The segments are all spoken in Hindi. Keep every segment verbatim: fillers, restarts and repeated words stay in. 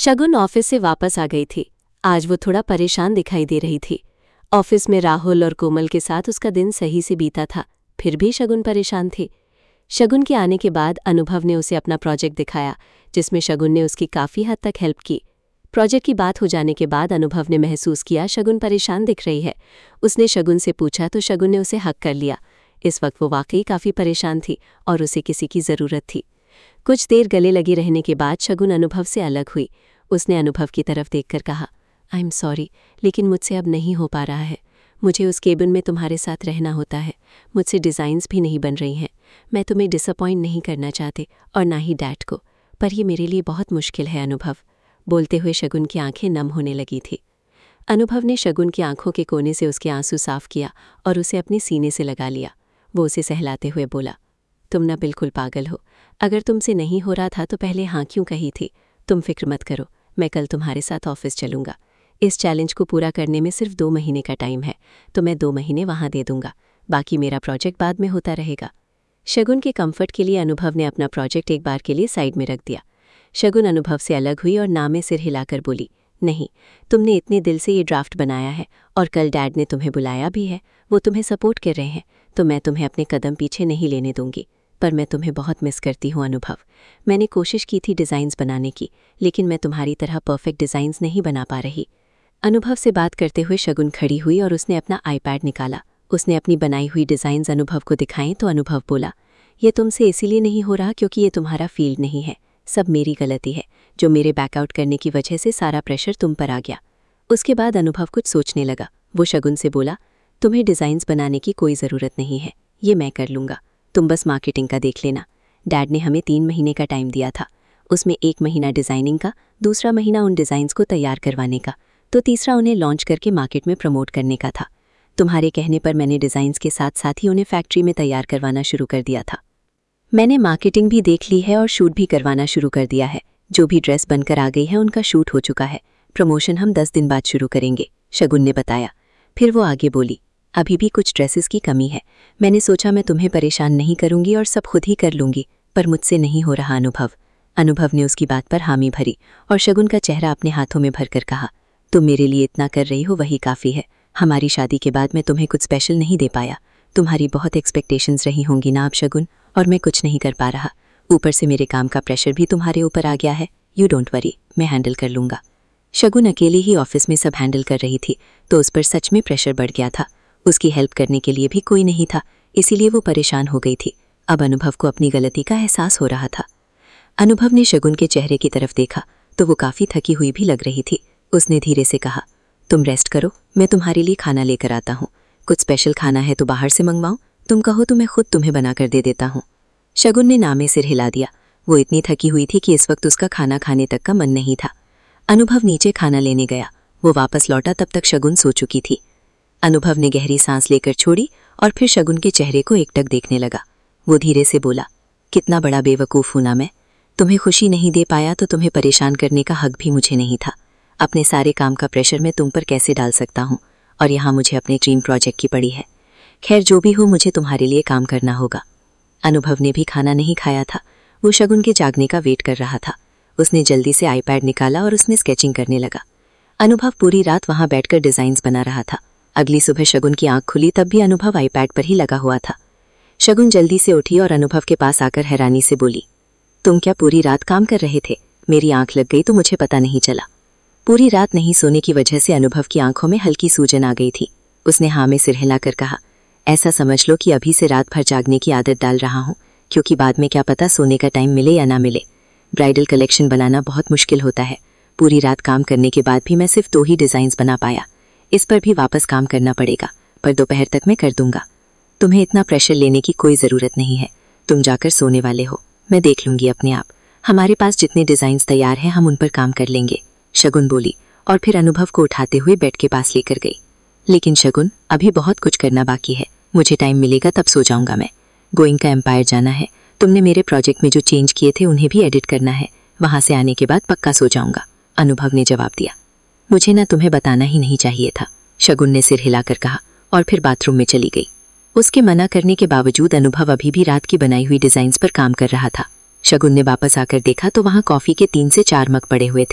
शगुन ऑफिस से वापस आ गई थी। आज वो थोड़ा परेशान दिखाई दे रही थी। ऑफिस में राहुल और कोमल के साथ उसका दिन सही से बीता था, फिर भी शगुन परेशान थी। शगुन के आने के बाद अनुभव ने उसे अपना प्रोजेक्ट दिखाया, जिसमें शगुन ने उसकी काफ़ी हद तक हेल्प की। प्रोजेक्ट की बात हो जाने के बाद अनुभव ने महसूस किया शगुन परेशान दिख रही है। उसने शगुन से पूछा तो शगुन ने उसे हक कर लिया। इस वक्त वो वाकई काफ़ी परेशान थी और उसे किसी की ज़रूरत थी। कुछ देर गले लगे रहने के बाद शगुन अनुभव से अलग हुई। उसने अनुभव की तरफ देखकर कहा, आई एम सॉरी, लेकिन मुझसे अब नहीं हो पा रहा है। मुझे उस केबिन में तुम्हारे साथ रहना होता है। मुझसे डिज़ाइंस भी नहीं बन रही हैं। मैं तुम्हें डिसअपॉइंट नहीं करना चाहती और ना ही डैड को, पर यह मेरे लिए बहुत मुश्किल है अनुभव। बोलते हुए शगुन की आंखें नम होने लगी थी। अनुभव ने शगुन की आंखों के कोने से उसके आंसू साफ किया और उसे अपने सीने से लगा लिया। वो उसे सहलाते हुए बोला, तुम ना बिल्कुल पागल हो। अगर तुमसे नहीं हो रहा था तो पहले हाँ क्यों कही थी? तुम फिक्र मत करो, मैं कल तुम्हारे साथ ऑफिस चलूँगा। इस चैलेंज को पूरा करने में सिर्फ दो महीने का टाइम है, तो मैं दो महीने वहाँ दे दूंगा। बाकी मेरा प्रोजेक्ट बाद में होता रहेगा। शगुन के कंफर्ट के लिए अनुभव ने अपना प्रोजेक्ट एक बार के लिए साइड में रख दिया। शगुन अनुभव से अलग हुई और ना में सिर हिलाकर बोली, नहीं, तुमने इतने दिल से ये ड्राफ्ट बनाया है और कल डैड ने तुम्हें बुलाया भी है। वो तुम्हें सपोर्ट कर रहे हैं, तो मैं तुम्हें अपने कदम पीछे नहीं लेने दूंगी। पर मैं तुम्हें बहुत मिस करती हूँ अनुभव। मैंने कोशिश की थी डिज़ाइंस बनाने की, लेकिन मैं तुम्हारी तरह परफेक्ट डिज़ाइंस नहीं बना पा रही। अनुभव से बात करते हुए शगुन खड़ी हुई और उसने अपना आईपैड निकाला। उसने अपनी बनाई हुई डिज़ाइंस अनुभव को दिखाएं तो अनुभव बोला, ये तुमसे इसीलिए नहीं हो रहा क्योंकि ये तुम्हारा फील्ड नहीं है। सब मेरी गलती है, जो मेरे बैकआउट करने की वजह से सारा प्रेशर तुम पर आ गया। उसके बाद अनुभव कुछ सोचने लगा। वो शगुन से बोला, तुम्हें डिज़ाइंस बनाने की कोई ज़रूरत नहीं है, ये मैं कर लूँगा। तुम बस मार्केटिंग का देख लेना। डैड ने हमें तीन महीने का टाइम दिया था। उसमें एक महीना डिज़ाइनिंग का, दूसरा महीना उन डिज़ाइंस को तैयार करवाने का, तो तीसरा उन्हें लॉन्च करके मार्केट में प्रमोट करने का था। तुम्हारे कहने पर मैंने डिज़ाइंस के साथ साथ ही उन्हें फैक्ट्री में तैयार करवाना शुरू कर दिया था। मैंने मार्केटिंग भी देख ली है और शूट भी करवाना शुरू कर दिया है। जो भी ड्रेस बनकर आ गई है उनका शूट हो चुका है। प्रमोशन हम दस दिन बाद शुरू करेंगे, शगुन ने बताया। फिर वो आगे बोली, अभी भी कुछ ड्रेसेस की कमी है। मैंने सोचा मैं तुम्हें परेशान नहीं करूंगी और सब खुद ही कर लूंगी, पर मुझसे नहीं हो रहा अनुभव। अनुभव ने उसकी बात पर हामी भरी और शगुन का चेहरा अपने हाथों में भरकर कहा, तुम मेरे लिए इतना कर रही हो वही काफ़ी है। हमारी शादी के बाद मैं तुम्हें कुछ स्पेशल नहीं दे पाया। तुम्हारी बहुत एक्सपेक्टेशंस रही होंगी ना अब शगुन, और मैं कुछ नहीं कर पा रहा। ऊपर से मेरे काम का प्रेशर भी तुम्हारे ऊपर आ गया है। यू डोंट वरी, मैं हैंडल कर लूँगा। शगुन अकेली ही ऑफिस में सब हैंडल कर रही थी, तो उस पर सच में प्रेशर बढ़ गया था। उसकी हेल्प करने के लिए भी कोई नहीं था, इसीलिए वो परेशान हो गई थी। अब अनुभव को अपनी गलती का एहसास हो रहा था। अनुभव ने शगुन के चेहरे की तरफ देखा तो वो काफ़ी थकी हुई भी लग रही थी। उसने धीरे से कहा, तुम रेस्ट करो, मैं तुम्हारे लिए खाना लेकर आता हूँ। कुछ स्पेशल खाना है तो बाहर से मंगवाऊँ? तुम कहो तो मैं खुद तुम्हें बनाकर दे देता हूँ। शगुन ने ना में सिर हिला दिया। वो इतनी थकी हुई थी कि इस वक्त उसका खाना खाने तक का मन नहीं था। अनुभव नीचे खाना लेने गया। वो वापस लौटा तब तक शगुन सो चुकी थी। अनुभव ने गहरी सांस लेकर छोड़ी और फिर शगुन के चेहरे को एकटक देखने लगा। वो धीरे से बोला, कितना बड़ा बेवकूफ़ हूं ना मैं। तुम्हें खुशी नहीं दे पाया तो तुम्हें परेशान करने का हक भी मुझे नहीं था। अपने सारे काम का प्रेशर मैं तुम पर कैसे डाल सकता हूँ, और यहाँ मुझे अपने ड्रीम प्रोजेक्ट की पड़ी है। खैर जो भी हो, मुझे तुम्हारे लिए काम करना होगा। अनुभव ने भी खाना नहीं खाया था। वो शगुन के जागने का वेट कर रहा था। उसने जल्दी से आईपैड निकाला और उसमें स्केचिंग करने लगा। अनुभव पूरी रात वहां बैठकर डिज़ाइंस बना रहा था। अगली सुबह शगुन की आंख खुली तब भी अनुभव आईपैड पर ही लगा हुआ था। शगुन जल्दी से उठी और अनुभव के पास आकर हैरानी से बोली, तुम क्या पूरी रात काम कर रहे थे? मेरी आंख लग गई तो मुझे पता नहीं चला। पूरी रात नहीं सोने की वजह से अनुभव की आंखों में हल्की सूजन आ गई थी। उसने हाँ में सिर हिलाकर कहा, ऐसा समझ लो कि अभी से रात भर जागने की आदत डाल रहा हूँ, क्योंकि बाद में क्या पता सोने का टाइम मिले या ना मिले। ब्राइडल कलेक्शन बनाना बहुत मुश्किल होता है। पूरी रात काम करने के बाद भी मैं सिर्फ दो ही डिज़ाइंस बना पाया। इस पर भी वापस काम करना पड़ेगा, पर दोपहर तक मैं कर दूंगा। तुम्हें इतना प्रेशर लेने की कोई ज़रूरत नहीं है। तुम जाकर सोने वाले हो, मैं देख लूंगी अपने आप। हमारे पास जितने डिज़ाइंस तैयार हैं हम उन पर काम कर लेंगे, शगुन बोली और फिर अनुभव को उठाते हुए बेड के पास लेकर गई। लेकिन शगुन, अभी बहुत कुछ करना बाकी है। मुझे टाइम मिलेगा तब सो जाऊंगा मैं। गोइंग का एम्पायर जाना है। तुमने मेरे प्रोजेक्ट में जो चेंज किए थे उन्हें भी एडिट करना है। वहां से आने के बाद पक्का सो जाऊंगा, अनुभव ने जवाब दिया। मुझे ना तुम्हें बताना ही नहीं चाहिए था, शगुन ने सिर हिलाकर कहा और फिर बाथरूम में चली गई। उसके मना करने के बावजूद अनुभव अभी भी रात की बनाई हुई डिज़ाइंस पर काम कर रहा था। शगुन ने वापस आकर देखा तो वहां कॉफ़ी के तीन से चार मग पड़े हुए थे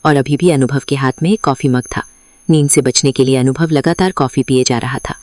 और अभी भी अनुभव के हाथ में एक कॉफी मग था। नींद से बचने के लिए अनुभव लगातार कॉफी पिए जा रहा था।